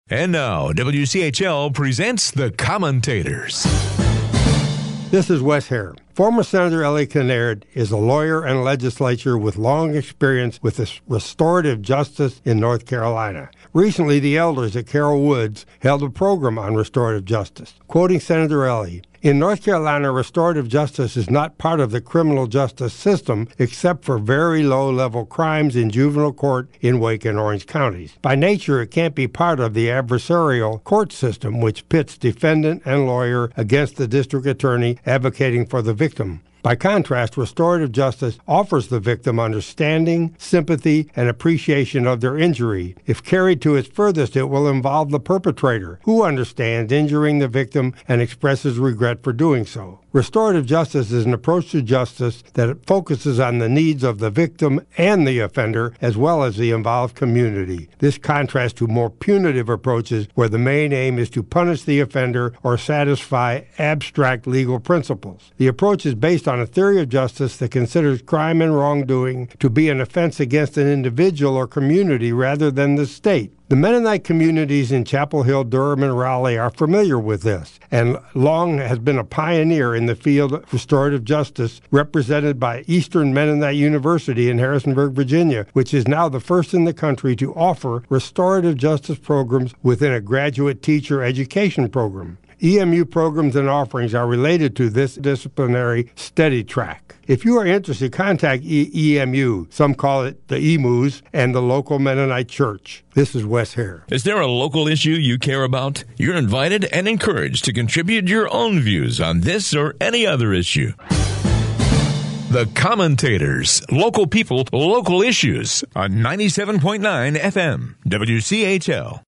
And now, WCHL presents The Commentators. This is Wes Hare. Former Senator Ellie Kinnaird is a lawyer and legislator with long experience with restorative justice in North Carolina. Recently, the elders at Carroll Woods held a program on restorative justice. Quoting Senator Ellie, "In North Carolina, restorative justice is not part of the criminal justice system except for very low-level crimes in juvenile court in Wake and Orange counties. By nature, it can't be part of the adversarial court system, which pits defendant and lawyer against the district attorney advocating for the victim. By contrast, restorative justice offers the victim understanding, sympathy, and appreciation of their injury. If carried to its furthest, it will involve the perpetrator, who understands injuring the victim and expresses regret for doing so. Restorative justice is an approach to justice that focuses on the needs of the victim and the offender, as well as the involved community. This contrasts to more punitive approaches where the main aim is to punish the offender or satisfy abstract legal principles. The approach is based on a theory of justice that considers crime and wrongdoing to be an offense against an individual or community rather than the state. The Mennonite communities in Chapel Hill, Durham, and Raleigh are familiar with this, and Long has been a pioneer in the field of restorative justice, represented by Eastern Mennonite University in Harrisonburg, Virginia, which is now the first in the country to offer restorative justice programs within a graduate teacher education program. EMU programs and offerings are related to this disciplinary study track. If you are interested, contact EMU, some call it the EMUs, and the local Mennonite church. This is Wes Hare. Is there a local issue you care about? You're invited and encouraged to contribute your own views on this or any other issue. The Commentators, local people, local issues on 97.9 FM, WCHL.